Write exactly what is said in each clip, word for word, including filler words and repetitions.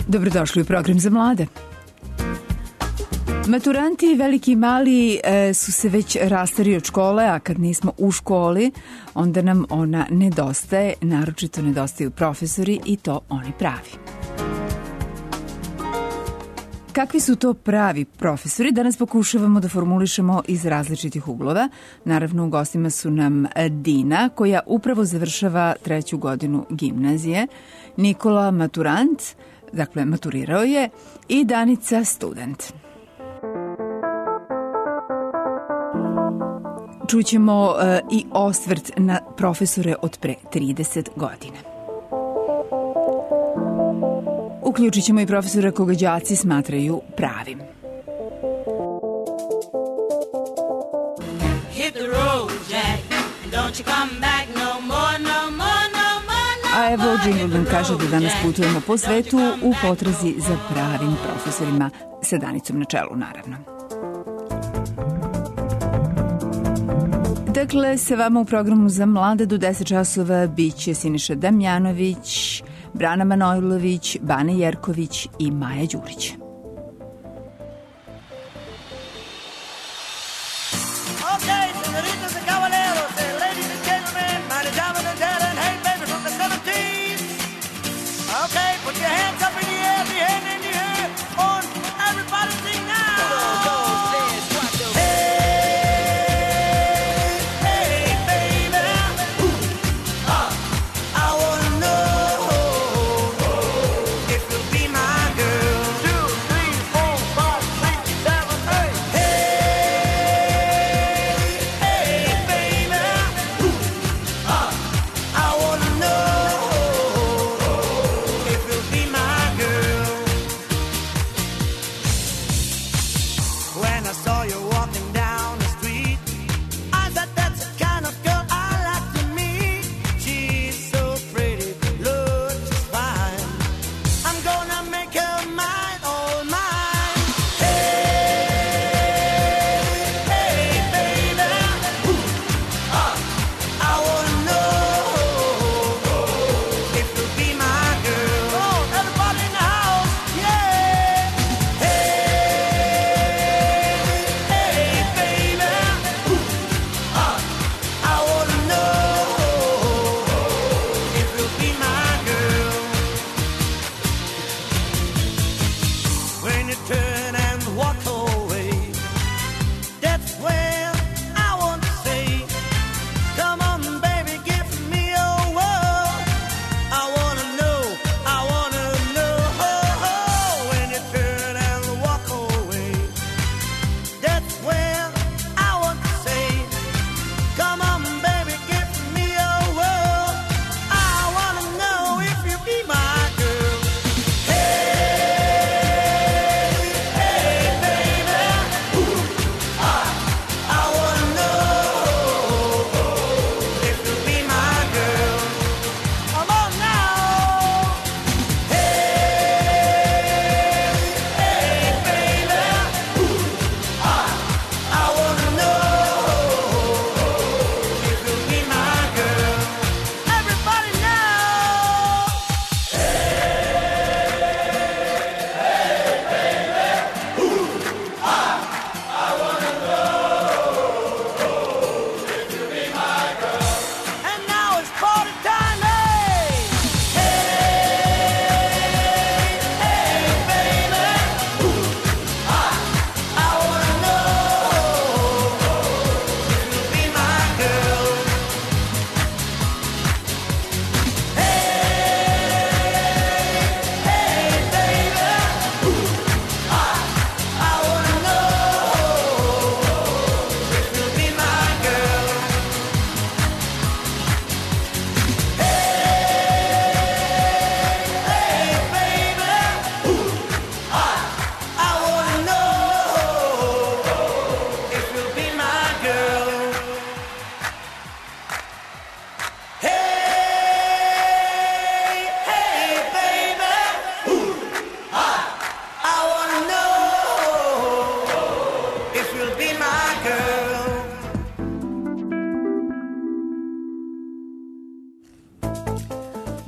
Dobrodošli u program za mlade. Maturanti, veliki i mali, e, su se već rastari od škole, a kad nismo u školi, onda nam ona nedostaje, naročito nedostaju profesori i to oni pravi. Kakvi su to pravi profesori? Danas pokušavamo da formulišemo iz različitih uglova. Naravno, u gostima su nam Dina, koja upravo završava treću godinu gimnazije, Nikola maturant, dakle maturirao je, i Danica student. Čućemo uh, i osvrt na profesore od pre trideset godina. Uključit ćemo i profesora koga đaci smatraju pravim. A evo, džingl nam kaže da danas putujemo po svetu u potrazi za pravim profesorima, sa Danicom na čelu, naravno. Dakle, sa vama u programu za mlade do deset časova biće Siniša Damjanović, Brana Manojlović, Bane Jerković i Maja Đurić. If you'll be my girl,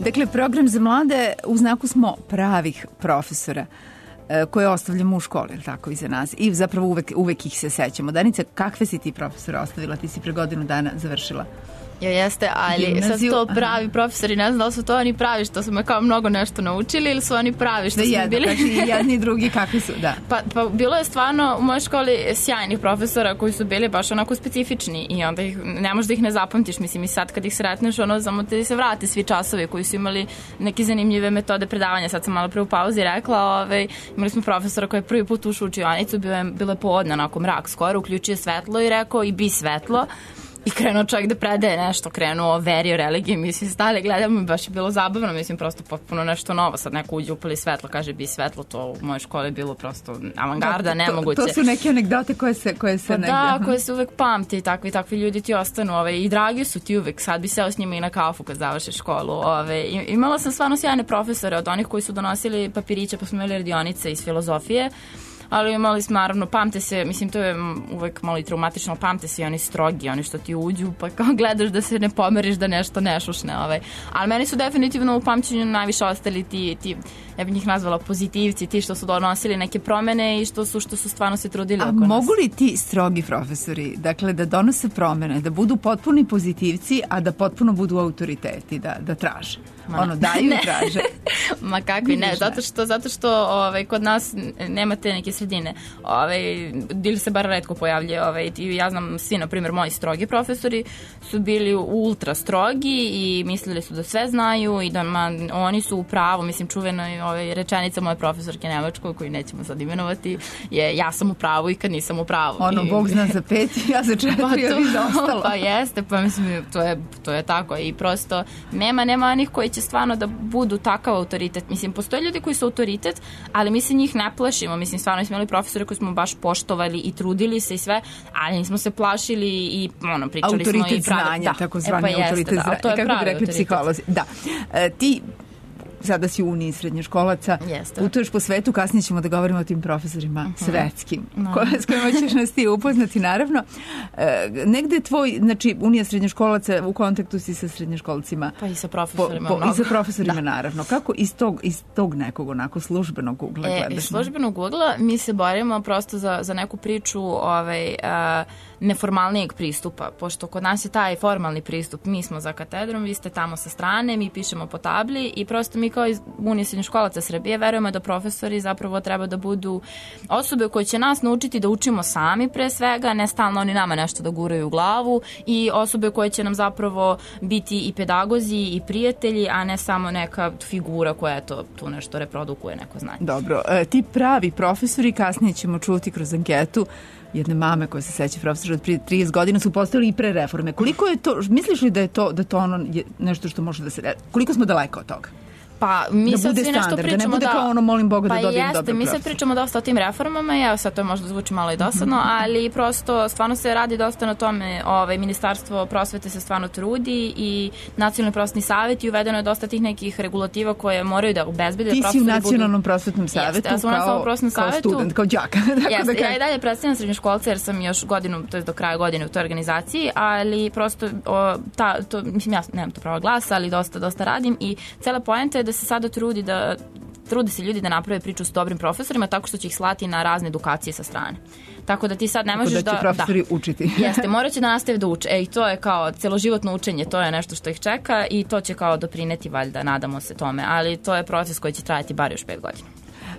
Dakle, program za mlade u znaku smo pravih profesora koje ostavljamo u školi, ili tako, iza nas. I zapravo uvek, uvek ih se sećamo. Danica, kakve si ti profesora ostavila? Ti si pre godinu dana završila. Jo, jeste, ali Gimnaziju. sad to pravi profesori, ne znam da li su to oni pravi što su me kao mnogo nešto naučili ili su oni pravi što da su jedno, mi bili. Kaži, i jedni i drugi kakvi su, da. Pa, pa bilo je stvarno u mojoj školi sjajnih profesora koji su bili baš onako specifični i onda ih, ne možeš da ih ne zapamtiš, mislim i sad kad ih sretneš, ono, samo te se vrate svi časovi koji su imali neke zanimljive metode predavanja. Sad sam malo pre u pauzi rekla, ovaj, imali smo profesora koji je prvi put ušao u učionicu, bilo je, bilo je podne, onako mrak skoro, uključio svetlo i rekao i bi svetlo. I krenuo čovjek da predaje nešto, krenuo veri o religiji, mislim, stali gledamo i baš je bilo zabavno, mislim, prosto potpuno nešto novo, sad neko uđe upali svetlo, kaže bi svetlo, to u mojoj školi je bilo prosto avangarda, da, to, nemoguće. To su neke anegdote koje se, koje se pa negde... Da, koje se uvek pamti i takvi, takvi ljudi ti ostanu, ove, i dragi su ti uvek, sad bi seo s njima i na kafu kad završiš školu. Ove, imala sam stvarno sjajne profesore od onih koji su donosili papiriće, pa smo imali radionice iz filozofije, ali imali smo, naravno, pamte se, mislim, to je uvek malo i traumatično, pamte se i oni strogi, oni što ti uđu, pa kao gledaš da se ne pomeriš, da nešto ne šušne, ovaj. Ali meni su definitivno u pamćenju najviše ostali ti, ti, ja bih njih nazvala pozitivci, ti što su donosili neke promene i što su, što su stvarno se trudili A oko nas. mogu li ti strogi profesori, dakle, da donose promene, da budu potpuni pozitivci, a da potpuno budu autoriteti, da, da traže? Ma, ono, daju i traže. Ma kakvi, ne, zato što, zato što ovaj, kod nas nema te neke sredine. Ovaj, ili se bar retko pojavljaju. Ovaj, ja znam, svi, na primjer, moji strogi profesori su bili ultra strogi i mislili su da sve znaju i da ma, oni su u pravu. Mislim, čuveno je ovaj, rečenica moje profesorke Nemačkoj, koju nećemo sad imenovati, je ja sam u pravu i kad nisam u pravu. Ono, I, Bog zna za pet, ja za četiri, pa ja bih za ostalo. Pa jeste, pa mislim, to je, to je tako i prosto nema, nema onih koji će stvarno da budu takav autoritet. Mislim, postoje ljudi koji su autoritet, ali mi se njih ne plašimo. Mislim, stvarno smo imali profesore koji smo baš poštovali i trudili se i sve, ali nismo se plašili i ono, pričali autoritet smo i pravi. Znanja, da. tako zvani e, pa autoritet jeste, znanja. Da, to je kako bi rekli autoritet. Psiholozi. Da. E, ti sada si u Uniji srednjoškolaca, Jeste. putuješ po svetu, kasnije ćemo da govorimo o tim profesorima uh-huh. svetskim, no. ko, s kojima ćeš nas ti upoznati, naravno. E, negde tvoj, znači, Unija srednjoškolaca, u kontaktu si sa srednjoškolcima. Pa i sa profesorima. Po, po, I sa profesorima, da. Naravno. Kako iz tog, iz tog nekog onako službenog ugla e, gledaš? Iz službenog ugla mi se borimo prosto za, za neku priču ovaj, a, neformalnijeg pristupa, pošto kod nas je taj formalni pristup, mi smo za katedrom, vi ste tamo sa strane, mi pišemo po tabli i prosto mi kao iz Unije srednjoškolaca Srbije verujemo da profesori zapravo treba da budu osobe koje će nas naučiti da učimo sami pre svega, ne stalno oni nama nešto da guraju u glavu, i osobe koje će nam zapravo biti i pedagozi i prijatelji, a ne samo neka figura koja to, tu nešto reprodukuje neko znanje. Dobro, e, ti pravi profesori, kasnije ćemo čuti kroz anketu jedne mame koja se seća profesora od prije trideset godina, su postavili i pre reforme. Koliko je to, misliš li da je to, da to ono je nešto što može da se, koliko smo daleko od toga? Pa mi da sad svi nešto standard, pričamo da ne bude da, kao ono molim Boga pa da dobijem jeste, dobro mi sad profesor. pričamo dosta o tim reformama, ja sad to možda zvuči malo i dosadno, mm-hmm. ali prosto stvarno se radi dosta na tome, ovaj, Ministarstvo prosvete se stvarno trudi i Nacionalni prosvetni savjet, i uvedeno je dosta tih nekih regulativa koje moraju da obezbede. Ti si u Nacionalnom prosvetnom savjetu jeste, ja sam kao, prosvetnom kao savjetu, student, kao đak. Jeste, da ja i dalje predstavljam srednjoškolce jer sam još godinu, to je do kraja godine u toj organizaciji, ali prosto o, ta, to, mislim, ja nemam to pravo glasa, ali dosta, dosta radim, i cela poenta je da se sada trudi da trude se ljudi da naprave priču s dobrim profesorima tako što će ih slati na razne edukacije sa strane. Tako da ti sad ne možeš da... Tako da će profesori da, učiti. Jeste, morat će da nastave da uče. E, i to je kao celoživotno učenje, to je nešto što ih čeka i to će kao doprineti, valjda, nadamo se tome. Ali to je proces koji će trajati bar još pet godina.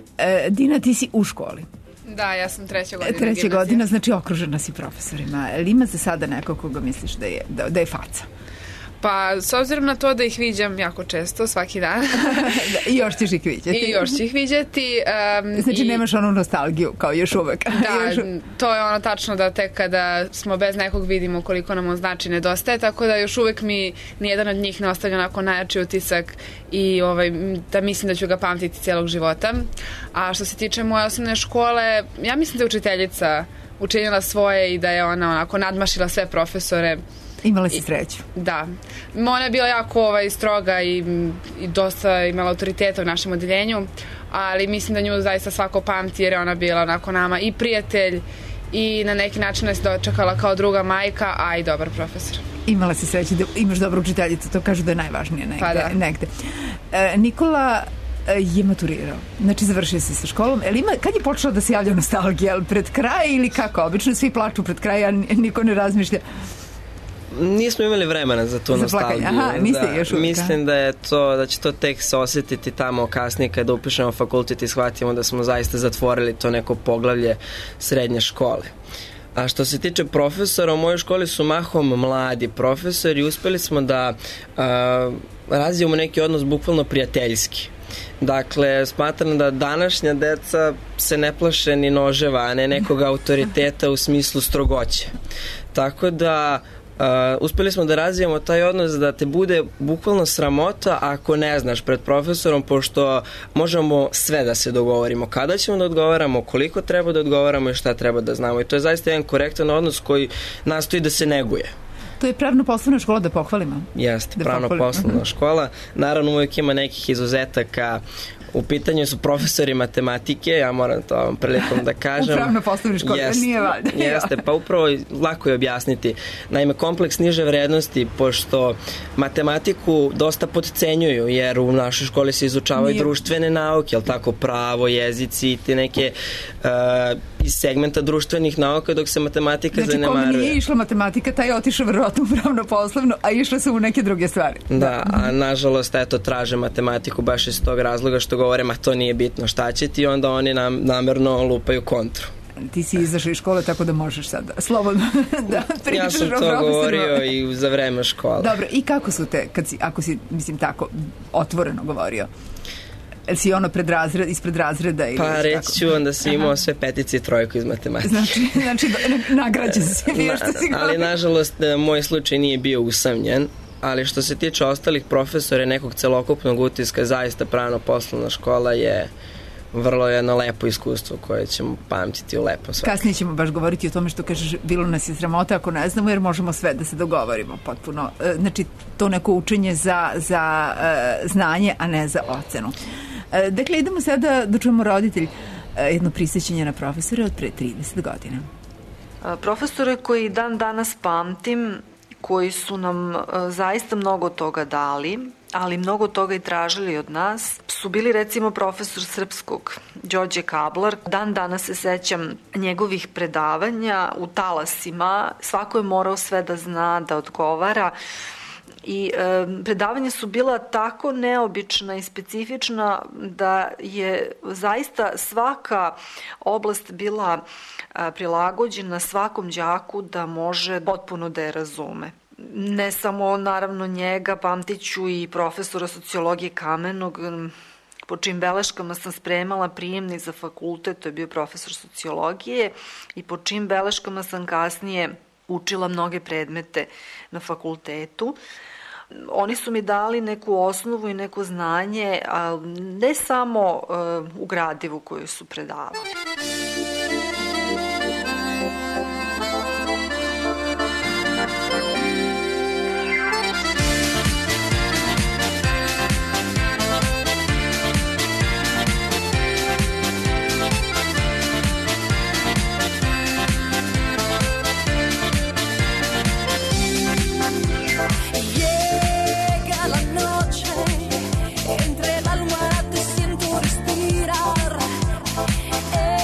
E, Dina, ti si u školi. Da, ja sam treća godina. Treća gimnazija. godina, znači okružena si profesorima. Ali ima za sada neko koga misliš da je, da, da je faca? Pa, s obzirom na to da ih viđam jako često, svaki dan. da, I još ćeš ih vidjeti. I još ću ih vidjeti. Um, znači, i, nemaš onu nostalgiju, kao još uvek. Da, još... to je ono tačno da tek kada smo bez nekog vidimo koliko nam on znači nedostaje, tako da još uvek mi nijedan od njih ne ostavlja onako najjači utisak i ovaj, da mislim da ću ga pamtiti cijelog života. A što se tiče moje osnovne škole, ja mislim da je učiteljica učinila svoje i da je ona onako nadmašila sve profesore. Imala si sreću. Da. Ona je bila jako ovaj, stroga i, i dosta imala autoriteta u našem odeljenju, ali mislim da nju zaista svako pamti jer je ona bila onako nama i prijatelj i na neki način nas dočekala kao druga majka, a i dobar profesor. Imala si sreće da imaš dobrog učiteljicu, to kažu da je najvažnije negde. Pa da. negde. E, Nikola je maturirao, znači završio se sa školom. El ima, kad je počela da se javlja nostalgija? Jel pred kraj ili kako? Obično svi plaču pred kraj, a niko ne razmišlja. Nismo imali vremena za tu za nostalgiju. Aha, niste da, još uvijek. Mislim da je to, da će to tek se osjetiti tamo kasnije kada upišemo fakultet i shvatimo da smo zaista zatvorili to neko poglavlje srednje škole. A što se tiče profesora, u mojoj školi su mahom mladi profesori i uspeli smo da a, razvijemo neki odnos bukvalno prijateljski. Dakle, smatram da današnja deca se ne plaše ni noževa, a ne nekog autoriteta u smislu strogoće. Tako da Uh, uspeli smo da razvijemo taj odnos da te bude bukvalno sramota ako ne znaš pred profesorom, pošto možemo sve da se dogovorimo, kada ćemo da odgovaramo, koliko treba da odgovaramo i šta treba da znamo, i to je zaista jedan korektan odnos koji nastoji da se neguje. To je pravno-poslovna škola, da pohvalimo. Jeste, pravno-poslovna škola. Naravno, uvijek ima nekih izuzetaka. U pitanju su profesori matematike, ja moram to ovom prilikom da kažem. U pravno-poslovnoj školi, jest, nije valjda. Jeste, pa upravo lako je objasniti. Naime, kompleks niže vrednosti, pošto matematiku dosta podcenjuju, jer u našoj školi se izučavaju nije. društvene nauke, jel tako, pravo, jezici i te neke uh, iz segmenta društvenih nauka, dok se matematika znači, zanemaruje. Znači, kome nije išla matematika, taj je otišao verovatno u pravno-poslovno, a išla su u neke druge stvari. Da, a nažalost, eto, traže matematiku baš iz tog razloga što govore, ma to nije bitno šta će ti, onda oni nam namerno lupaju kontru. Ti si izašao iz škole, tako da možeš sad slobodno da pričaš ja sam o to govorio i za vreme škole. Dobro, i kako su te, kad si, ako si, mislim, tako otvoreno govorio? Si ono pred razred, ispred razreda? Ili pa reći ću onda si imao sve petice i trojku iz matematike. Znači, znači nagrađen si bio što si govorio. Ali nažalost, moj slučaj nije bio usamljen. Ali što se tiče ostalih profesora nekog celokupnog utiska, zaista pravno-poslovna škola je vrlo jedno lepo iskustvo koje ćemo pamtiti u lepom svaku. Kasnije ćemo baš govoriti o tome što kažeš, bilo nas je sramota ako ne znamo, jer možemo sve da se dogovorimo potpuno. Znači, to neko učenje za, za uh, znanje, a ne za ocenu. Uh, dakle, idemo sada da čujemo roditelj uh, jedno prisjećanje na profesore od pre trideset godina. Profesore koji dan danas pamtim, koji su nam uh, zaista mnogo toga dali, ali mnogo toga i tražili od nas, su bili recimo profesor srpskog Đorđe Kablar. Dan danas se sećam njegovih predavanja u talasima, svako je morao sve da zna, da odgovara. I e, predavanja su bila tako neobična i specifična da je zaista svaka oblast bila a, prilagođena svakom đaku da može potpuno da je razume. Ne samo naravno njega, pamtiću i profesora sociologije Kamenog, po čim beleškama sam spremala prijemni za fakultet, to je bio profesor sociologije, i po čim beleškama sam kasnije učila mnoge predmete na fakultetu. Oni su mi dali neku osnovu i neko znanje, a ne samo uh, u gradivu koju su predavali. Entre la almohada te siento respirar.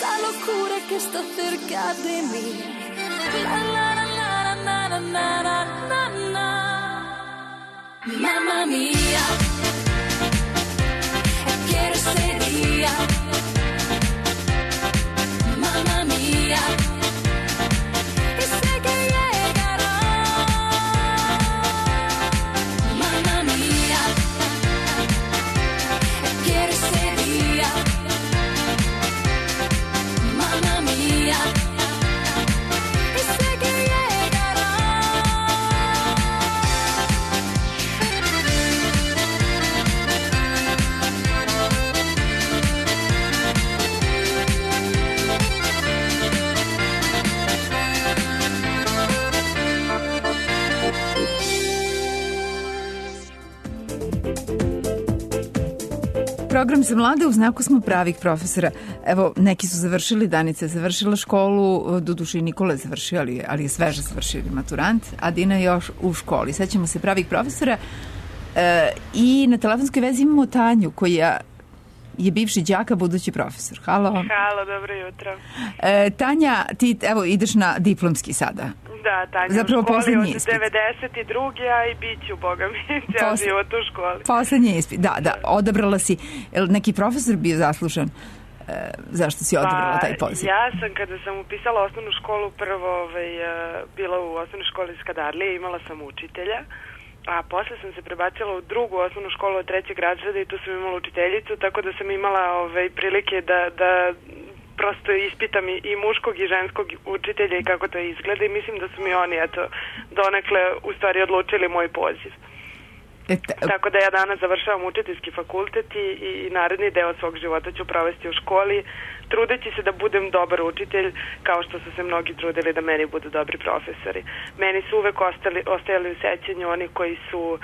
la locura que está cerca de mí. La, la, la, la, la, la, la, la, la, la. Mamma mía, quiero ese día. Mamma mía, y sé que llegará. Mamma mía, quiero ese día. Mamma mía, y sé que llegará. Program za mlade u znaku smo pravih profesora. Evo, neki su završili, Danica je završila školu, doduše i Nikola je završio, ali je, ali je sveže završio maturant, a Dina je još u školi. Sad ćemo se pravih profesora e, i na telefonskoj vezi imamo Tanju, koja je bivši đak, a budući profesor. Halo. Halo, dobro jutro. E, Tanja, ti evo ideš na diplomski sada. Da, Tanja Zapravo u školi poslednji od ispit. devedeset druge a i bit ću, boga mi, cijel Posle... život u školi. Poslednji ispit, da, da, odabrala si. Je li neki profesor bio zaslužan? E, zašto si odabrala pa, taj poziv? Ja sam, kada sam upisala osnovnu školu, prvo ovaj, bila u osnovnoj školi iz Kadarlije, imala sam učitelja, a posle sam se prebacila u drugu osnovnu školu od trećeg razreda i tu sam imala učiteljicu, tako da sam imala ovaj, prilike da, da prosto ispitam i, i muškog i ženskog učitelja i kako to izgleda i mislim da su mi oni, eto, donekle u stvari odlučili moj poziv. Et, Tako da ja danas završavam učiteljski fakultet i, i naredni deo svog života ću provesti u školi, trudeći se da budem dobar učitelj, kao što su se mnogi trudili da meni budu dobri profesori. Meni su uvek ostali, ostajali u sećanju oni koji su um,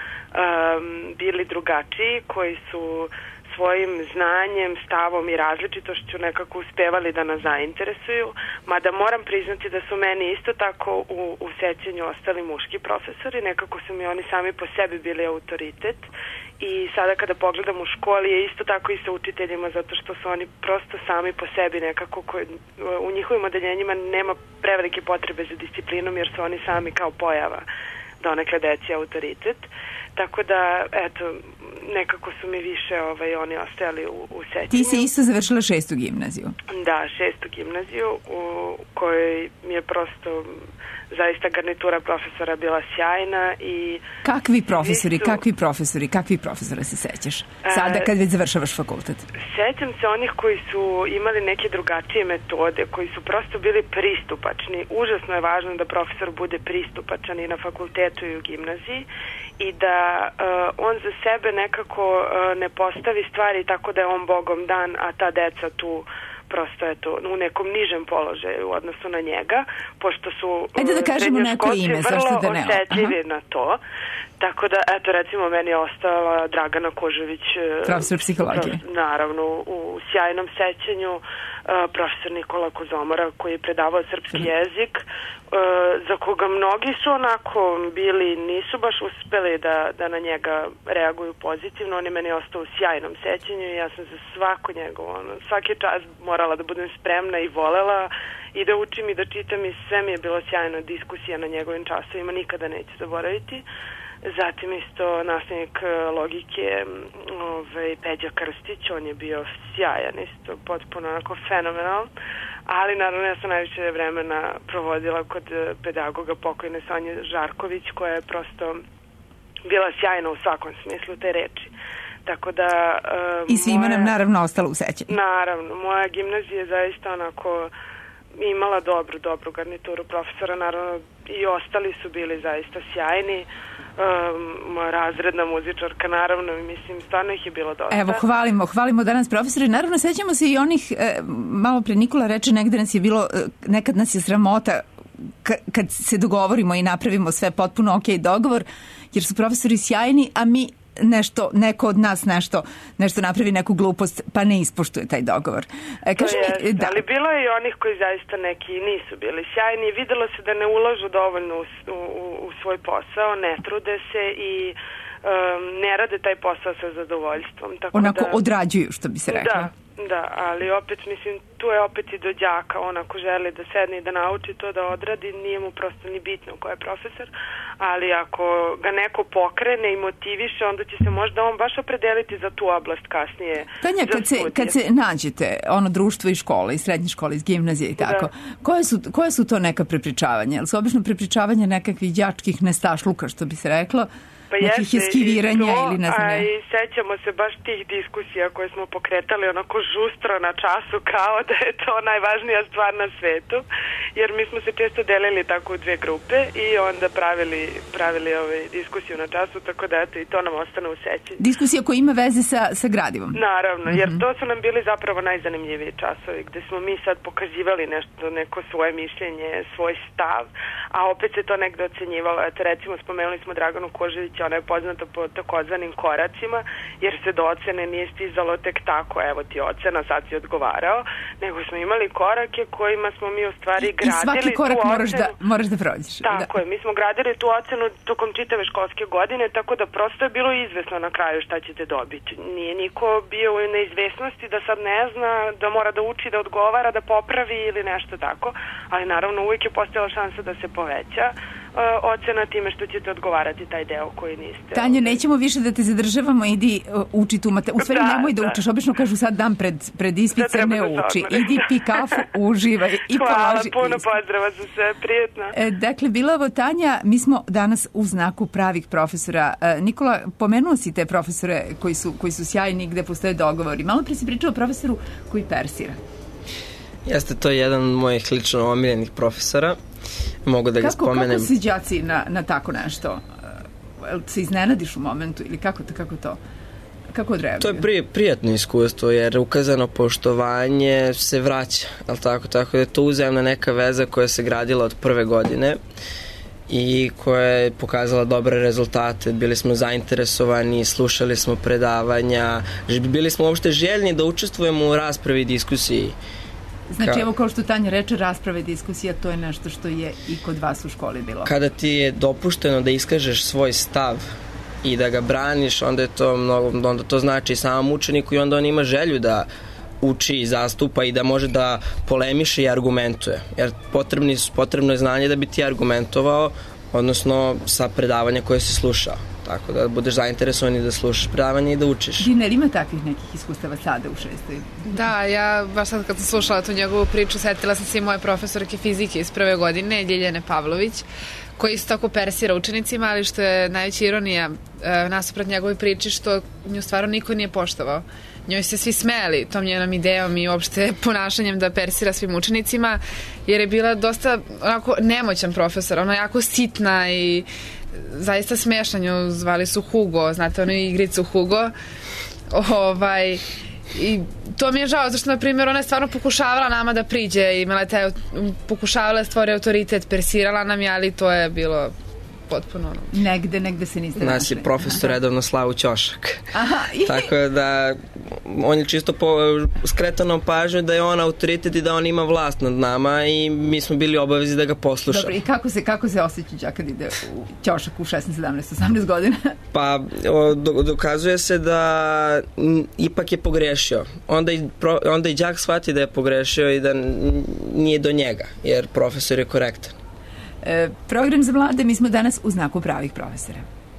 bili drugačiji, koji su svojim znanjem, stavom i različitošću nekako uspevali da nas zainteresuju, mada moram priznati da su meni isto tako u, u sećanju ostali muški profesori, nekako su mi oni sami po sebi bili autoritet i sada kada pogledam u školi je isto tako i sa učiteljima zato što su oni prosto sami po sebi nekako, koji, u njihovim odeljenjima nema prevelike potrebe za disciplinom jer su oni sami kao pojava donekle deci autoritet. Tako da, eto, nekako su mi više ovaj, oni ostajali u, u sećanju. Ti si isto završila šestu gimnaziju. Da, šestu gimnaziju u kojoj mi je prosto zaista garnitura profesora bila sjajna i... Kakvi profesori, su... kakvi profesori, kakvi profesora se sećaš? Sada kad već završavaš fakultet. Sećam se onih koji su imali neke drugačije metode, koji su prosto bili pristupačni. Užasno je važno da profesor bude pristupačan i na fakultetu i u gimnaziji i da uh, on za sebe nekako uh, ne postavi stvari tako da je on Bogom dan, a ta deca tu prosto je to u nekom nižem položaju u odnosu na njega, pošto su Ajde da kažemo neko ime, vrlo da ne... osetljivi na to. Tako da, eto, recimo, meni je ostala Dragana Kožević, profesor psihologije. Naravno, u sjajnom sećanju, profesor Nikola Kozomora, koji je predavao srpski jezik, za koga mnogi su onako bili, nisu baš uspeli da, da na njega reaguju pozitivno. On je meni ostao u sjajnom sećanju i ja sam za svako njegovo, ono, svaki čas morala da budem spremna i volela i da učim i da čitam i sve mi je bilo sjajno. Diskusija na njegovim časovima nikada neću zaboraviti. Zatim isto nastavnik logike ovaj, Peđa Krstić, on je bio sjajan isto, potpuno onako fenomenal, ali naravno ja sam najviše vremena provodila kod pedagoga pokojne Sonje Žarković, koja je prosto bila sjajna u svakom smislu te reči. Tako da... Uh, I svima moja, nam naravno ostalo u sećanju. Naravno, moja gimnazija je zaista onako imala dobru, dobru garnituru profesora, naravno i ostali su bili zaista sjajni. Um, razredna muzičarka, naravno, mislim, stvarno ih je bilo dosta. Evo, hvalimo, hvalimo danas profesori. Naravno, sećamo se i onih, e, malo pre Nikola reče, negde nas je bilo, e, nekad nas je sramota kad se dogovorimo i napravimo sve potpuno ok dogovor, jer su profesori sjajni, a mi nešto, neko od nas nešto, nešto napravi neku glupost, pa ne ispoštuje taj dogovor. E, kaži mi, da. Ali bilo je i onih koji zaista neki nisu bili sjajni. Videlo se da ne ulažu dovoljno u, u, u svoj posao, ne trude se i um, ne rade taj posao sa zadovoljstvom. Tako onako da, odrađuju, što bi se rekla. Da, Da, ali opet, mislim, tu je opet i do đaka, on ako želi da sedne i da nauči to da odradi, nije mu prosto ni bitno ko je profesor, ali ako ga neko pokrene i motiviše, onda će se možda on baš opredeliti za tu oblast kasnije. Tanja, kad se, kad se nađete, ono društvo i škola, i srednje škole, iz gimnazije i tako, da. koje, su, koje su to neka prepričavanja? Jel su obično prepričavanja nekakvih đačkih nestašluka, što bi se reklo? Pa nekih eskiviranja to, ili ne znam. A i sećamo se baš tih diskusija koje smo pokretali onako žustro na času kao da je to najvažnija stvar na svetu, jer mi smo se često delili tako u dve grupe i onda pravili, pravili ovaj, diskusiju na času, tako da eto i to nam ostane u sećanju. Diskusija koja ima veze sa, sa gradivom. Naravno, jer to su nam bili zapravo najzanimljiviji časovi, gde smo mi sad pokazivali nešto, neko svoje mišljenje, svoj stav, a opet se to negde ocenjivalo. Eto, recimo, spomenuli smo Draganu Kožević, ona je poznata po takozvanim koracima, jer se do ocene nije stizalo tek tako, evo ti ocena, sad si odgovarao, nego smo imali korake kojima smo mi u stvari gradili. I svaki korak moraš da, moraš da prođeš. Tako da. je, mi smo gradili tu ocenu tokom čitave školske godine, tako da prosto je bilo izvesno na kraju šta ćete dobiti. Nije niko bio u neizvesnosti da sad ne zna, da mora da uči, da odgovara, da popravi ili nešto tako, ali naravno uvijek je postojala šansa da se poveća ocena time što ćete odgovarati taj deo koji niste. Tanja, nećemo više da te zadržavamo, idi uh, uči tu mate. U stvari da, nemoj da, da učiš, obično kažu sad dan pred, pred ispit se ne uči. Idi pi kafu, uživaj i Hvala, položi puno ispit. pozdrava za sve, prijetno. E, dakle, bila ovo Tanja, mi smo danas u znaku pravih profesora. E, Nikola, pomenuo si te profesore koji su, koji su sjajni, gde postoje dogovori. Malo pre si pričao o profesoru koji persira. Jeste, to je jedan od mojih lično omiljenih profesora. Mogu da ga kako, spomenem. Kako si đaci na, na tako nešto? Jel se iznenadiš u momentu ili kako to? Kako to? Kako odreaguju? To je prije, prijatno iskustvo, jer ukazano poštovanje se vraća, ali tako, tako da je to uzajamna neka veza koja se gradila od prve godine i koja je pokazala dobre rezultate. Bili smo zainteresovani, slušali smo predavanja, bili smo uopšte željni da učestvujemo u raspravi i diskusiji. Znači, evo kao što Tanja reče, rasprava i diskusija, to je nešto što je i kod vas u školi bilo. Kada ti je dopušteno da iskažeš svoj stav i da ga braniš, onda je to mnogo, onda to znači i samom učeniku i onda on ima želju da uči i zastupa i da može da polemiše i argumentuje. Jer potrebni, potrebno je znanje da bi ti argumentovao, odnosno sa predavanja koje si slušao. Tako da budeš zainteresovan i da slušaš predavanje i da učiš. Dina, ima takvih nekih iskustava sada u šestoj? Da, ja baš sad kad sam slušala tu njegovu priču, setila sam se i moje profesorke fizike iz prve godine, Ljiljane Pavlović, koji isto tako persira učenicima, ali što je najveća ironija e, nasuprot njegovoj priči, što nju stvarno niko nije poštovao. Njoj se svi smeli tom njenom idejom i uopšte ponašanjem da persira svim učenicima, jer je bila dosta onako nemoćan profesor, ona jako sitna i zaista smešna. Nju zvali su Hugo, znate onu igricu Hugo. Ovaj, i to mi je žao, zašto na primjer ona je stvarno pokušavala nama da priđe, imala je taj, pokušavala da stvori autoritet, persirala nam je, ali to je bilo potpuno ono. Negde, negde se niste našli. Nas je profesor redovno Slavu Ćošak. Aha. Tako da on je čisto po, skretao nam pažnju da je on autoritet i da on ima vlast nad nama i mi smo bili obavezi da ga poslušamo. Dobro, i kako se, kako se osjeća đak kad ide u Ćošak u šesnaest, sedamnaest, osamnaest godina? Pa o, do, dokazuje se da m, ipak je pogrešio. Onda i, pro, onda i đak shvati da je pogrešio i da n, nije do njega, jer profesor je korektan. E, program za mlade, mi smo danas u znaku pravih profesora.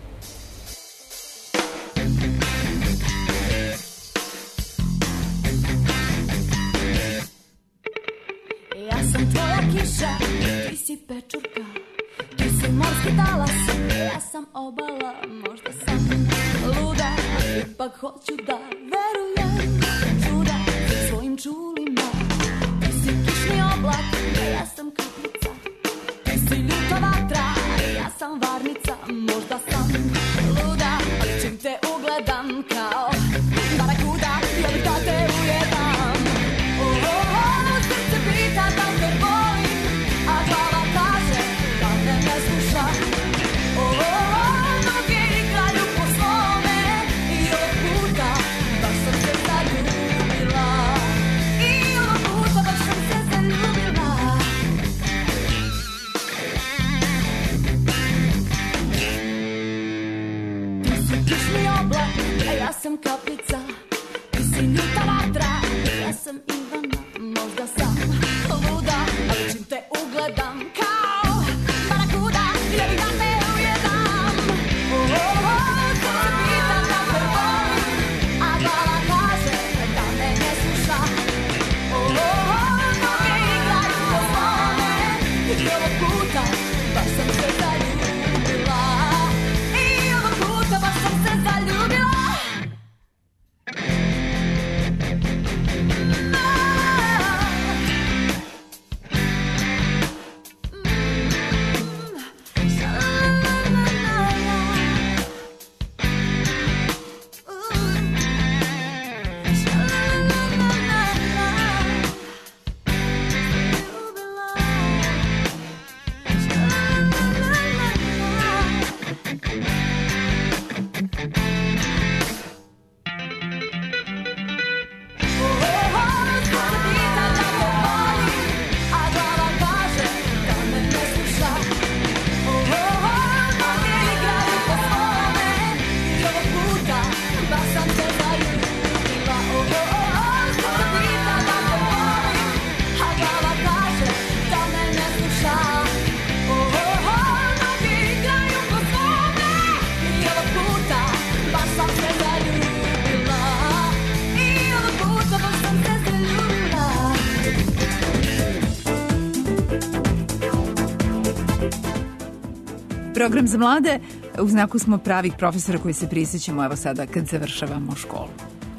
Ja sam tvoja kiša, ti si pečurka, ti si morski talas, ja sam obala, možda sam luda, ipak hoću da verujem čuda svojim čulima. Ti si kišni oblak, ja sam kaplica, ti si ljuta vatra, ja sam varnica, možda sam luda, ali čim te ugledam kao barakuda, ja bih da te ujedam. Oh, oh, oh, srce pita da te volim, a glava kaže da me ne sluša. Oh, oh, oh, noge igraju po svome i ovog puta baš sam se Program za mlade, u znaku smo pravih profesora koji se prisjećamo evo sada kad završavamo školu.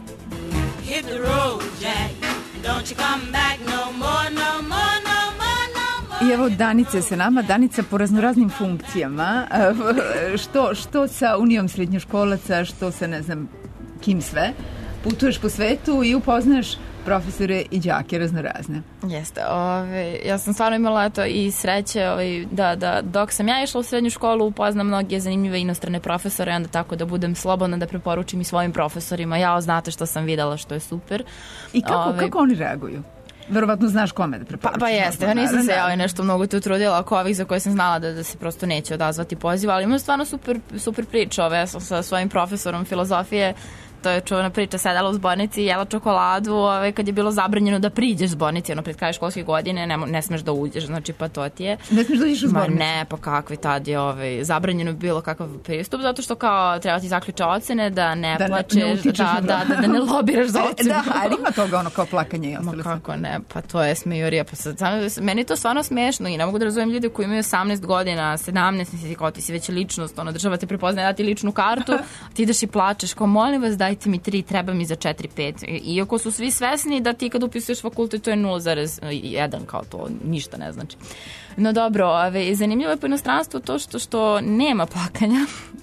Hit the road, Jack. Don't you come back no more, no more, no more, no more. I evo Danica je sa nama, Danica po raznoraznim funkcijama, što, što sa Unijom srednjoškolaca, što sa ne znam kim sve, putuješ po svetu i upoznaš profesore i đake raznorazne. Jeste, ove, ja sam stvarno imala eto, i sreće ove, da, da dok sam ja išla u srednju školu upoznam mnoge zanimljive inostrane profesore i onda tako da budem slobodna da preporučim i svojim profesorima. Ja znate što sam videla što je super. I kako, ove, kako oni reaguju? Verovatno znaš kome da Pa, preporučiš. pa jeste, ja nisam se ja nešto mnogo tu trudila oko ovih za koje sam znala da, da se prosto neće odazvati poziv, ali imam stvarno super, super priča ove, ja sam sa svojim profesorom filozofije. To je čuvena priča, sedela u zbornici i jela čokoladu ove, kad je bilo zabranjeno da priđeš zbornici, ono, pred kraj školske godine, ne, ne smeš da uđeš, znači pa to ti je. Ne smeš da uđeš u zbornicu? Ma ne, pa kakvi tad je ove, zabranjeno bilo kakav pristup, zato što kao treba ti zaključe ocene, da ne da plačeš, ne da, da, da, da ne lobiraš za ocenu. Da, ali ima toga ono kao plakanje i ostalo. Ma kako ne, pa to je smejurija, pa sad, meni je to stvarno smešno i ne mogu da razumijem ljude koji imaju osamnaest godina, sedamnaest, misli kao ti si već ličnost, ono, država te prepoznaje, da ti ličnu kartu, ti ideš i plačeš, kao molim vas dajte mi tri, treba mi za četiri pet. Iako su svi svesni da ti kad upisuješ fakultet to je nula zarez jedan, kao to ništa ne znači. No dobro, ove, zanimljivo je po inostranstvu to što, što nema plakanja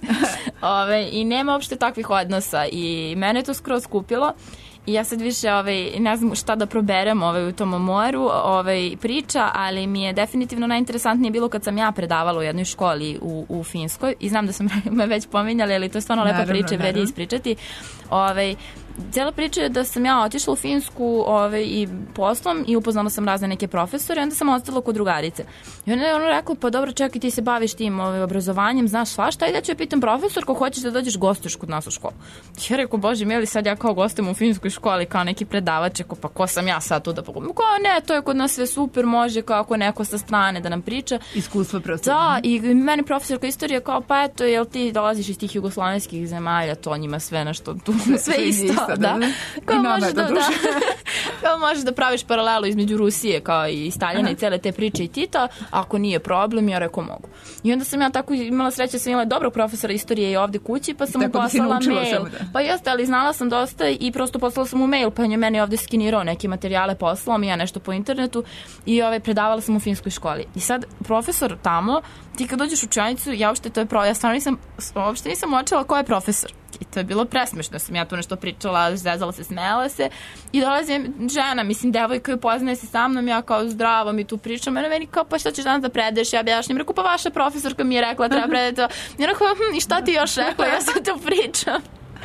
ove, i nema uopšte takvih odnosa i mene je to skroz kupilo. I ja sad više ovaj, ne znam šta da proberem ovaj, u tom moru ovaj, priča, ali mi je definitivno najinteresantnije bilo kad sam ja predavala u jednoj školi u, u Finskoj i znam da sam me već pominjali, ali to je stvarno lepa priča i vredi ispričati. Ovaj, cijela priča je da sam ja otišla u Finsku ovaj, i poslom i upoznala sam razne neke profesore i onda sam ostala kod drugarice. I onda je ono rekla, pa dobro čekaj ti se baviš tim ovaj, obrazovanjem, znaš svašta, i da ću ja pitam profesor ko hoćeš da dođeš gostuješ kod nas u školu. Ja rekao, bože mili, sad ja kao gostujem u finskoj školi kao neki predavač, ko, pa ko sam ja sad tu da pogledam? Kao ne, to je kod nas sve super, može kako neko sa strane da nam priča. Iskustvo prosto. Da, i meni profesorka istorije kao, pa eto, jel ti dolaziš iz tih jugoslovenskih zemalja, to njima sve nešto tu, sve, sve isto. Da, da. Kao možeš da, da, kao možeš da praviš paralelu između Rusije kao i Staljina i cele te priče i Tita, ako nije problem, ja rekao mogu. I onda sam ja tako imala sreće, sam imala dobrog profesora istorije i ovde kući, pa sam tako mu poslala mail. Da. Pa jeste, ali znala sam dosta i prosto poslala sam mu mail, pa on je meni ovde skenirao neke materijale, poslao mi ja nešto po internetu i ove, predavala sam u finskoj školi. I sad profesor tamo, ti kad dođeš u učionicu, ja uopšte to je pro, ja stvarno nisam, uopšte nisam očela ko je profesor. I to je bilo presmešno, sam ja tu nešto pričala, zezala se, smela se i dolazi žena, mislim, devojka ju poznaje se sa mnom, ja kao zdravo mi tu pričam, ona meni kao, pa šta ćeš danas da predeš, ja objašnjam, rekao, pa vaša profesorka mi je rekla, treba predati to. I ona kao, hm, i šta ti još rekla, ja sad tu pričam.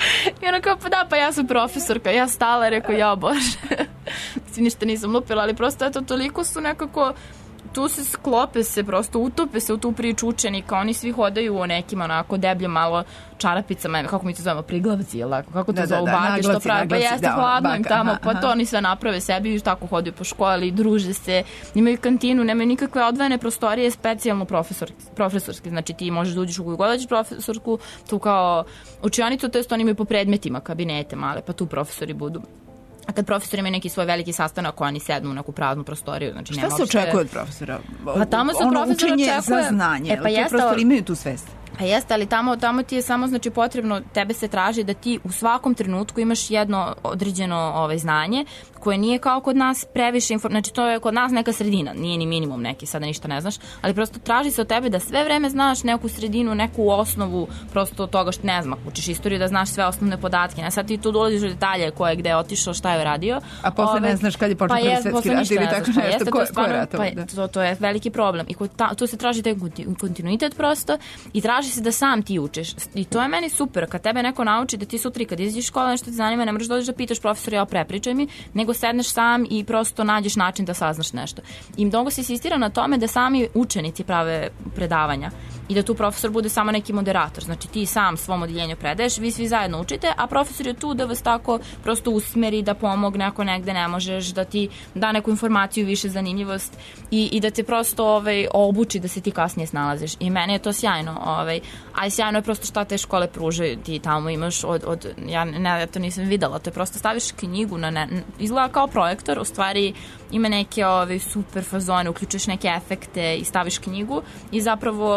I ona kao, pa da, pa ja sam profesorka, ja stala, rekao, ja bože. Mislim, ništa nisam lupila, ali prosto, eto, toliko su nekako, tu se sklope se, prosto utope se u tu priču učenika, oni svi hodaju u nekim onako deblje malo čarapicama, kako mi to zovemo, priglavci, ili kako to da, zovu, da, da, bake, što pravi, pa jeste da, hladno im tamo, aha, pa to oni sve naprave sebi i tako hodaju po školi, druže se, imaju kantinu, nemaju nikakve odvojene prostorije, specijalno profesor, profesorski, znači ti možeš da uđeš u koju god dođeš profesorsku, tu kao učionicu, to jest oni imaju po predmetima kabinete male, pa tu profesori budu. A kad profesor ima neki svoj veliki sastanak, oni sednu u neku praznu prostoriju, znači nema uopšte... Šta se očekuje od profesora? Pa tamo se ono profesor učenje očekuje... za znanje, e, pa to profesori imaju tu svest. Pa jeste, ali tamo, tamo ti je samo znači potrebno, tebe se traži da ti u svakom trenutku imaš jedno određeno ovaj, znanje koje nije kao kod nas previše, znači to je kod nas neka sredina, nije ni minimum neki, sada ništa ne znaš, ali prosto traži se od tebe da sve vreme znaš neku sredinu, neku osnovu prosto toga što ne znam, učiš istoriju da znaš sve osnovne podatke, ne sad ti tu dolaziš u detalje ko je gde je otišao, šta je radio. A posle ove, ne znaš kad je počeo pa prvi svetski rat ili tako pa nešto, ko, ko je ratov. Pa, to, to je veliki problem i ta, tu se traži taj kontinuitet prosto i traži se da sam ti učiš i to je meni super, kad tebe neko nauči da ti sutra kad izađeš iz škole nešto ti zanima, ne možeš dođeš da pitaš profesora, ja prepričaj mi, nego sedneš sam i prosto nađeš način da saznaš nešto. I mnogo se insistira na tome da sami učenici prave predavanja i da tu profesor bude samo neki moderator. Znači ti sam svom odeljenju predaješ, vi svi zajedno učite, a profesor je tu da vas tako prosto usmeri, da pomogne ako negde ne možeš, da ti da neku informaciju, više zanimljivost i, i da te prosto ovaj, obuči da se ti kasnije snalaziš. I meni je to sjajno. Ovaj, ali sjajno je prosto šta te škole pružaju. Ti tamo imaš od, od ja, ne, ja to nisam videla, to je prosto staviš knjigu na ne, izgleda kao projektor, u stvari ima neke ove super fazone, uključuješ neke efekte i staviš knjigu i zapravo se to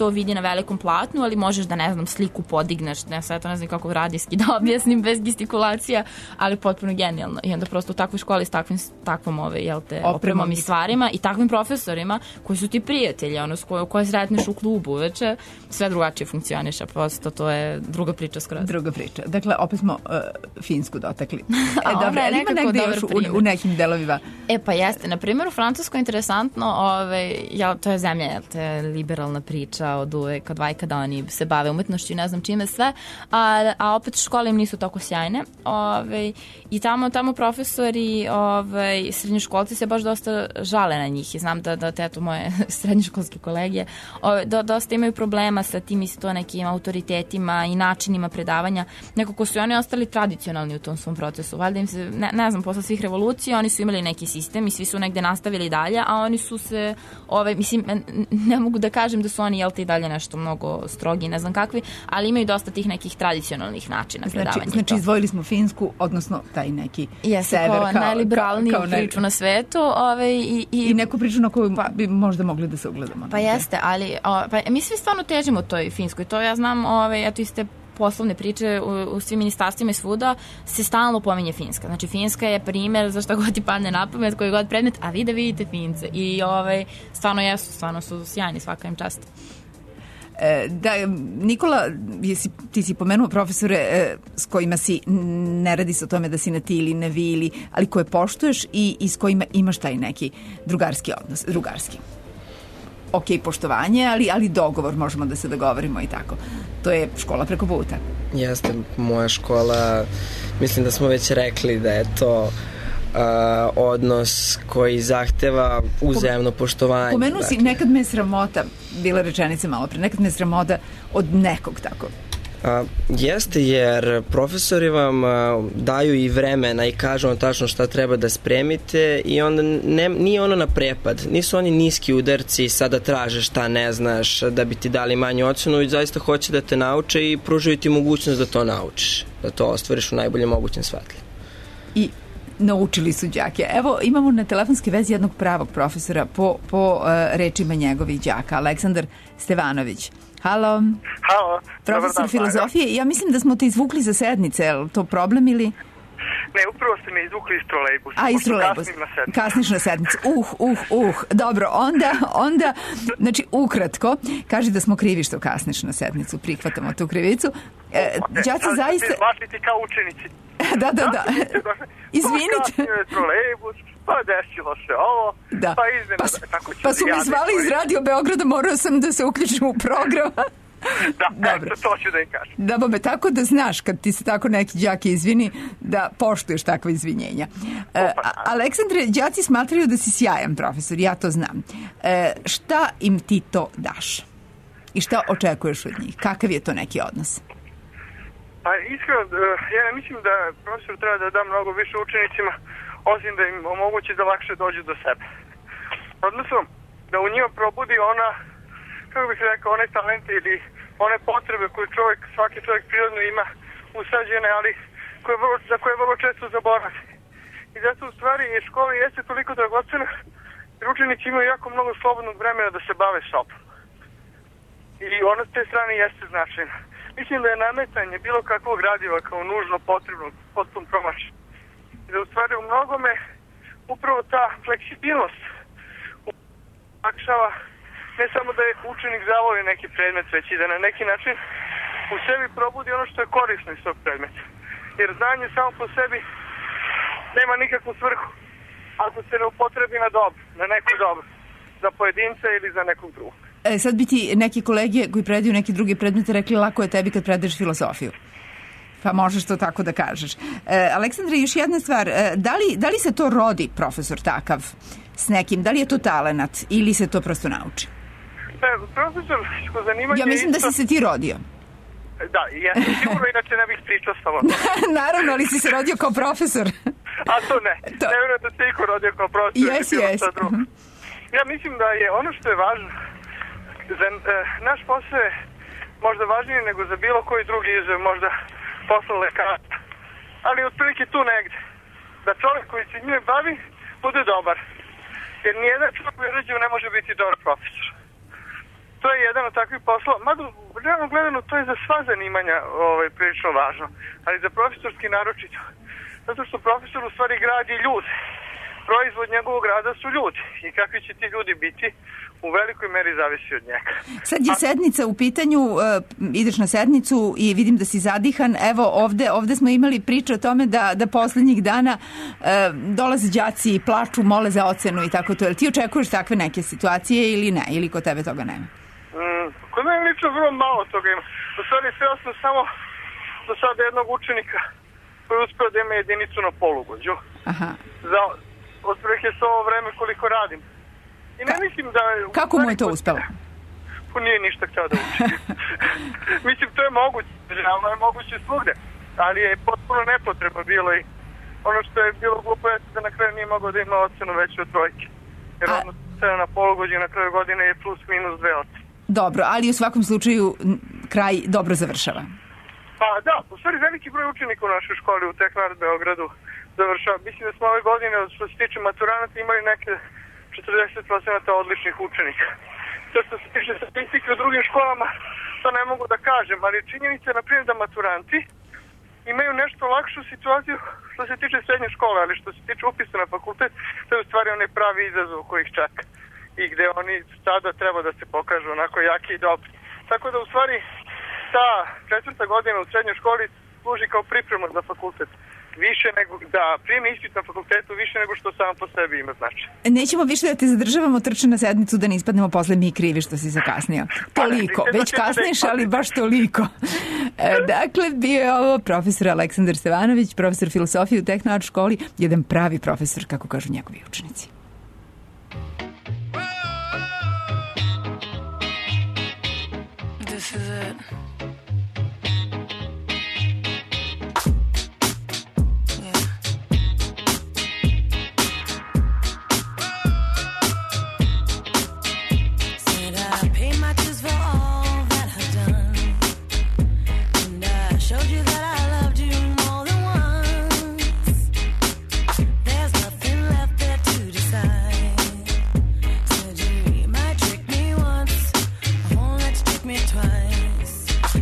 to vidi na velikom platnu, ali možeš da, ne znam, sliku podigneš, ne, sad to ne znam kako radijski da objasnim bez gestikulacija, ali potpuno genijalno. I onda prosto u takvoj školi s takvim, takvom ove, jel te, opremom i stvarima i takvim profesorima koji su ti prijatelji, ono, s koje, koje sretneš u klubu uveče, sve drugačije funkcioniše, prosto to je druga priča skroz. Druga priča. Dakle, opet smo uh, Finsku dotakli. A E, dobro, ali ima negde još u, u nekim delovima? E pa jeste, na primjer u Francuskoj je interesantno, ove, ja, to je zemlja, jel te, liberalna priča od uvek, od vaj kada oni se bave umetnošću i ne znam čime sve, a, a opet škole im nisu tako sjajne, ove, i tamo, tamo profesori, ove, srednjoškolci se baš dosta žale na njih i znam da, da te, eto, moje srednjoškolske kolegije ove, do, dosta imaju problema sa tim isto nekim autoritetima i načinima predavanja, nekako su oni ostali tradicionalni u tom svom procesu, valjda im se, ne, ne znam, posle svih revolucija oni su imali neki sistem i svi su negde nastavili dalje, a oni su se, ove, mislim, ne mogu da kažem da su oni, jel te, i dalje nešto mnogo strogi, ne znam kakvi, ali imaju dosta tih nekih tradicionalnih načina znači, predavanja. Znači, izdvojili smo Finsku, odnosno taj neki Jeste, sever kao, kao najliberalniju kao, kao priču na svetu. Ove, i, i, I neku priču na koju pa, bi možda mogli da se ugledamo. Pa jeste, ali o, pa, mi svi stvarno težimo toj Finskoj. To ja znam, ove, eto iste poslovne priče u, u svim ministarstvima i svuda se stalno pominje Finska. Znači, Finska je primjer za šta god ti padne na pamet, koji god predmet, a vi da vidite Fince. I ovaj, stvarno jesu, stvarno su sjajni, svaka im čast. E, da, Nikola, jesi, ti si pomenuo profesore e, s kojima si, ne radi se o tome da si na ti ili na vi, ili, ali koje poštuješ i, i s kojima imaš taj neki drugarski odnos, drugarski. Ok, poštovanje, ali, ali dogovor, možemo da se dogovorimo i tako. To je škola preko puta. Jeste, moja škola, mislim da smo već rekli da je to Uh, odnos koji zahteva uzajamno poštovanje. Pomenuo si, dakle. Nekad me je sramota, bila rečenica malo pre, nekad me je sramota od nekog tako. A, jeste, jer profesori vam a, daju i vremena i kažu vam tačno šta treba da spremite i onda ne, nije ono na prepad. Nisu oni niski udarci sada traže šta ne znaš da bi ti dali manju ocenu i zaista hoće da te nauče i pružaju ti mogućnost da to naučiš, da to ostvariš u najboljem mogućem svetlu. I naučili su đake. Evo, imamo na telefonskoj vezi jednog pravog profesora po, po uh, rečima njegovih đaka, Aleksandar Stevanović. Halo. Halo. Profesor filozofije. Ja mislim da smo te izvukli za sednice. Je li to problem ili... Ne, upravo ste me izvukli iz trolejbusa. A, iz trolejbusa. Kasniš na sednicu. Uh, uh, uh. Dobro, onda, onda, znači, ukratko, kaži da smo krivi što kasniš na sednicu. Prihvatamo tu krivicu. E, đaci zaista... Zlatiti kao učenici. Da, da, da. Izvinite. Kasnije je trolejbus, pa desilo se ovo, da. pa iznena... Pa, pa su me zvali iz Radio Beograda, morao sam da se uključim u program. Da, eto, to ću da im kažem. Da, babe, tako da znaš kad ti se tako neki đaki izvini, da poštuješ takva izvinjenja. E, Aleksandre, đaci smatraju da si sjajan profesor, ja to znam. E, šta im ti to daš? I šta očekuješ od njih? Kakav je to neki odnos? Pa iskreno, ja ne mislim da profesor treba da da mnogo više učenicima, osim da im omogući da lakše dođu do sebe. Odnosno, da u njima probudi ona, kako bih rekao, one talente ili one potrebe koje čovjek, svaki čovjek prirodno ima usađene, ali koje vrlo, za koje vrlo često zaboravi. I zato u stvari škola jeste toliko dragocena, jer učenici imaju jako mnogo slobodnog vremena da se bave sobom. I ono s te strane jeste značajno. Mislim da je nametanje bilo kakvog gradiva kao nužno potrebno, potpuno promašeno. I da u stvari u mnogome upravo ta fleksibilnost olakšava ne samo da je učenik zavoli neki predmet, već i da na neki način u sebi probudi ono što je korisno iz tog predmeta. Jer znanje samo po sebi nema nikakvu svrhu ako se ne upotrebi na dobro, na neko dobro, za pojedinca ili za nekog drugog. E, sad bi ti neki kolege koji predaju neki drugi predmete rekli lako je tebi kad predaješ filozofiju. Pa možeš to tako da kažeš. E, Aleksandre, još jedna stvar. E, da, li, da li se to rodi, profesor, takav s nekim? Da li je to talenat ili se to prosto nauči? Pa, profesorsko zanimanje... Ja mislim da si se ti rodio. Da, ja sam sigurno, inače ne bih pričao sa vam. Naravno, ali si se rodio kao profesor. A to ne. To... Ne vjerujem da se iko rodio kao profesor. Jes, jes. Ja mislim da je ono što je važno, za, e, naš posao je možda važniji nego za bilo koji drugi izve, možda posao lekara. Ali otprilike tu negde. Da čovjek koji se njime bavi bude dobar. Jer nijedan čovjek koji rađe ne može biti dobar profesor. to je jedan od takvih poslova. Mada, realno gledano, to je za sva zanimanja ovaj, prilično važno, ali za profesorski naročito. Zato što profesor u stvari gradi ljude. Proizvod njegovog rada su ljudi i kakvi će ti ljudi biti u velikoj meri zavisi od njega. Sad je sednica u pitanju, uh, ideš na sednicu i vidim da si zadihan. Evo ovde, ovde smo imali priču o tome da, da poslednjih dana uh, dolaze đaci i plaču, mole za ocenu i tako to. Jel ti očekuješ takve neke situacije ili ne? Ili kod tebe toga nema? Mm, kod mene lično vrlo malo toga ima. U stvari sve osam samo do sada jednog učenika koji je uspeo da ima jedinicu na polugođu. Aha. Za otprilike s ovo vreme koliko radim. I ne mislim da... Kako mu je to uspelo? Pa nije ništa htio da uči. Mislim, to je moguće. Realno je moguće svugde. Ali je potpuno nepotrebno bilo i ono što je bilo glupo je da na kraju nije mogao da ima ocenu veću od trojke. Jer A... ono cena na polugođu na kraju godine je plus minus dve ocene. Dobro, ali u svakom slučaju kraj dobro završava. Pa da, u stvari veliki broj učenika u našoj školi u Teknard Beogradu završava. Mislim da smo ove godine, što se tiče maturanata, imali neke četrdeset procenata odličnih učenika. To što se tiče statistike u drugim školama, to ne mogu da kažem, ali činjenica je, na primjer, da maturanti imaju nešto lakšu situaciju što se tiče srednje škole, ali što se tiče upisa na fakultet, to je u stvari onaj pravi izazov koji ih čeka i gde oni sada treba da se pokažu onako jaki i dobri. Tako da u stvari ta četvrta godina u srednjoj školi služi kao priprema za fakultet. Više nego, da, prijemni ispit na fakultetu više nego što sam po sebi ima značaj. Nećemo više da te zadržavamo, trče na sednicu da ne ispadnemo posle mi krivi što si zakasnio. Toliko, već kasniš, ali baš toliko. Dakle, bio je ovo profesor Aleksandar Stevanović, profesor filosofije u Teknoart školi, jedan pravi profesor, kako kažu njegovi učenici. This is it. Twice.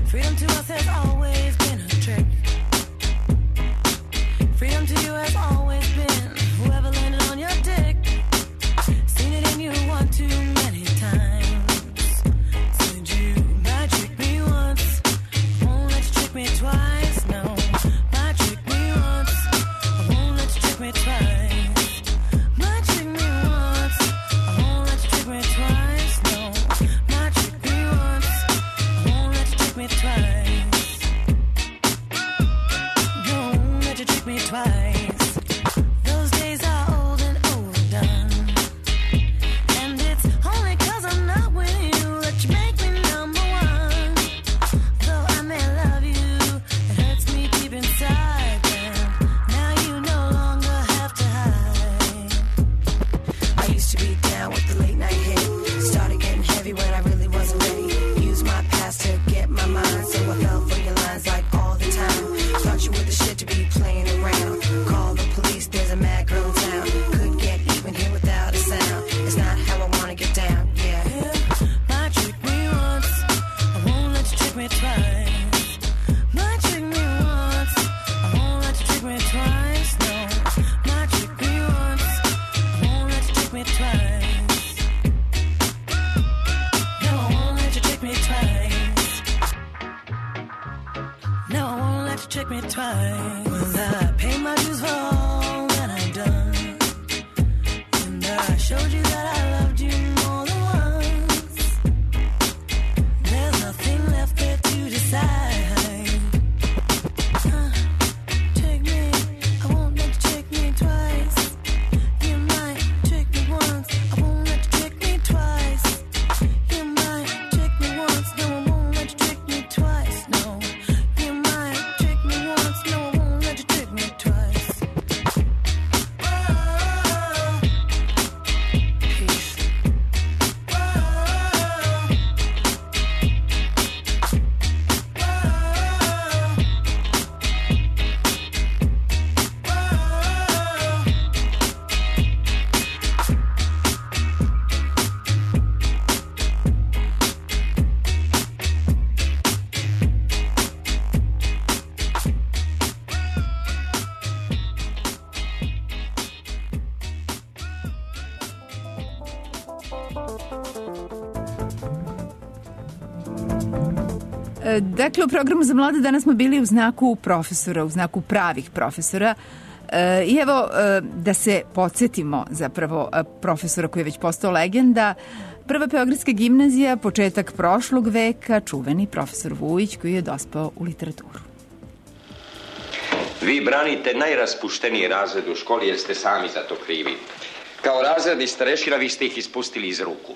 Dakle, u programu za mlade danas smo bili u znaku profesora, u znaku pravih profesora. E, I evo, e, da se podsjetimo zapravo profesora koji je već postao legenda. Prva Beogradska gimnazija, početak prošlog veka, čuveni profesor Vujić koji je dospao u literaturu. Vi branite najraspušteniji razred u školi jer ste sami za to krivi. Kao razredni starešina vi ste ih ispustili iz ruku.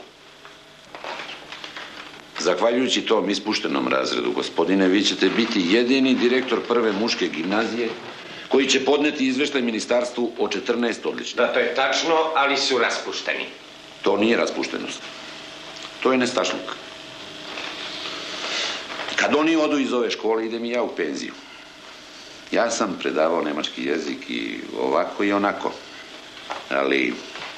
Zahvaljujući tom ispuštenom razredu, gospodine, vi ćete biti jedini direktor prve muške gimnazije koji će podneti izveštaj ministarstvu o četrnaest odličnika. Da, to je tačno, ali su raspušteni. To nije raspuštenost. To je nestašluk. Kad oni odu iz ove škole, idem i ja u penziju. Ja sam predavao nemački jezik i ovako i onako. Ali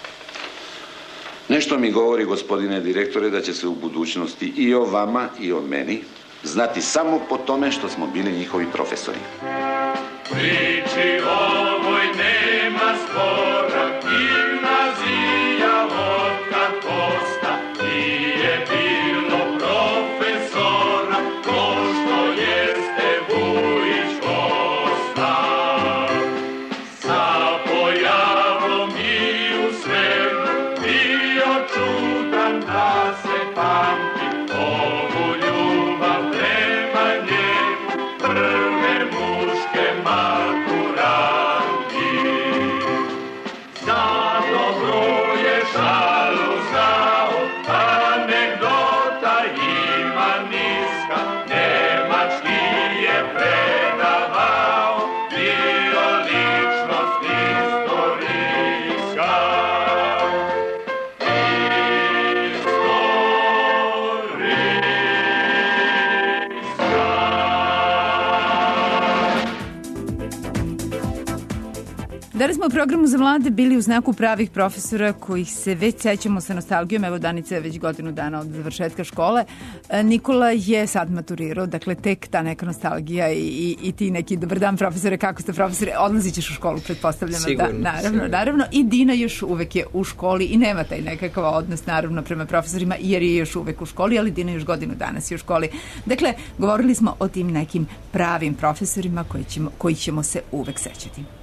nešto mi govori, gospodine direktore, da će se u budućnosti i o vama i o meni znati samo po tome što smo bili njihovi profesori. Priči ovoj nema spora, gimnazija od kad posta, nije bilo profesora, ko što jeste Vujić Kosta. Sa pojavom i u svetu bio čudan da se pamti, ovu ljubav prema njemu, prve muške maturanti. Za dobro je šalu znao, anegdota ima niska, nemački je predavao, bio ličnost istorijska. Danas smo u programu za mlade bili u znaku pravih profesora kojih se već sećamo sa nostalgijom. Evo, Danica je već godinu dana od završetka škole. Nikola je sad maturirao, dakle tek ta neka nostalgija i, i, i ti neki dobar dan profesore, kako ste profesore, odlazit ćeš u školu, pretpostavljamo. Sigurno, da, naravno, sigurno. naravno. I Dina još uvek je u školi i nema taj nekakav odnos naravno prema profesorima jer je još uvek u školi, ali Dina još godinu danas je u školi. Dakle, govorili smo o tim nekim pravim profesorima koji ćemo, koji ćemo se uvek sećati.